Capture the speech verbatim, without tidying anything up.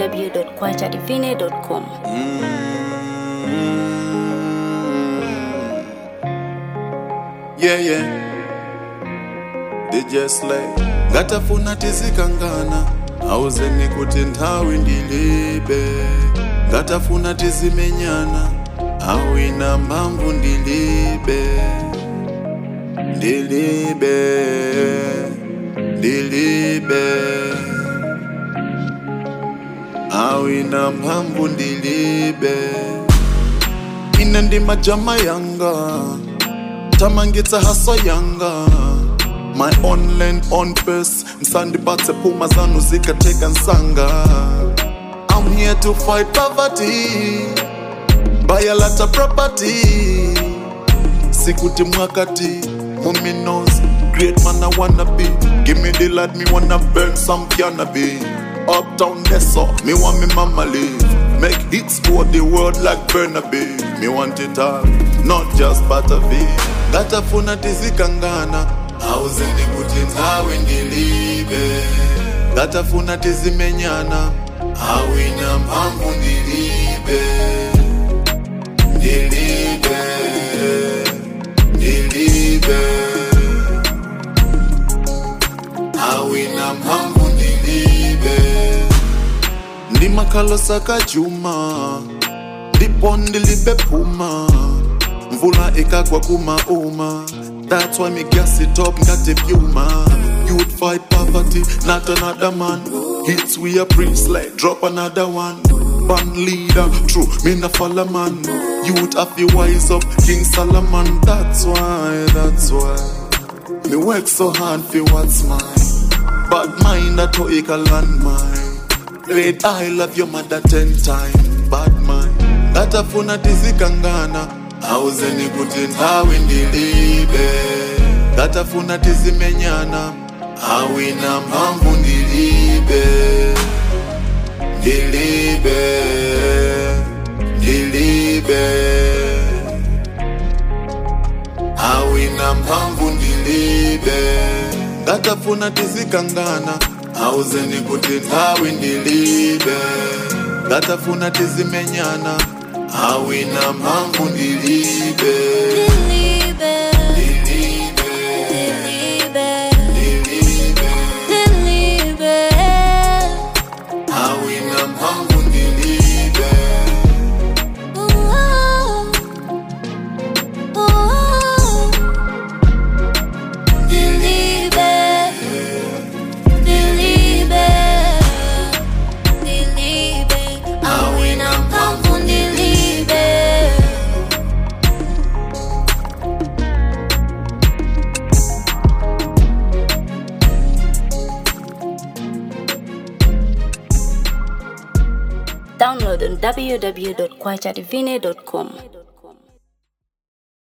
w dot kwacha divine dot com. Yeah, yeah. D J Slay ngatafuna tizikangana auzeni kuti nthawi ndilibe ngatafuna tizimenyana awina mphamvu ndilibe ndilibe ndilibe awina mphamvu ndilibe ine ndi majama yanga tamangitsa haso yanga my own land on pace msandi batse puma zanu zikateka nsanga I'm here to fight poverty buy a lot of property sikuti mwakati muminos great man I wanna be give me the light me wanna burn some cannabis uptown Nessa me want me mama live make hits for the world like Burnaby me want it all not just Butterby ngatafuna tizikangana auzeni kuti nthawi ndilibe ngatafuna tizimenyana awina mphamvu ndilibe ndilibe ndilibe awina mphamvu ndilibe ndimakhala sakajuma ndipo ndilibe phuma mvula ikagwa kumauma that's why me gas it up ngati pyuma you'd fight poverty not another man hits we a priest like drop another one band leader true me na follow man you'd have to wise up King Solomon that's why that's why me work so hard for what's mine but mine that to take a land mine Late I love your mother ten times bad mind ngatafuna tizikangana auzeni kuti nthawi ndilibe ngatafuna tizimenyana awina mphamvu ndilibe ndilibe ndilibe awina mphamvu ndilibe ngatafuna tizikangana auzeni kuti nthawi ndilibe ngatafuna tizimenyana awina mphamvu ndilibe Ndilibe ndilibe Ndilibe Ndilibe awina mphamvu ndilibe Oh Oh Ndilibe Ndilibe Ndilibe awina mphamvu ndilibe Download on w w w dot kwacha divine dot com.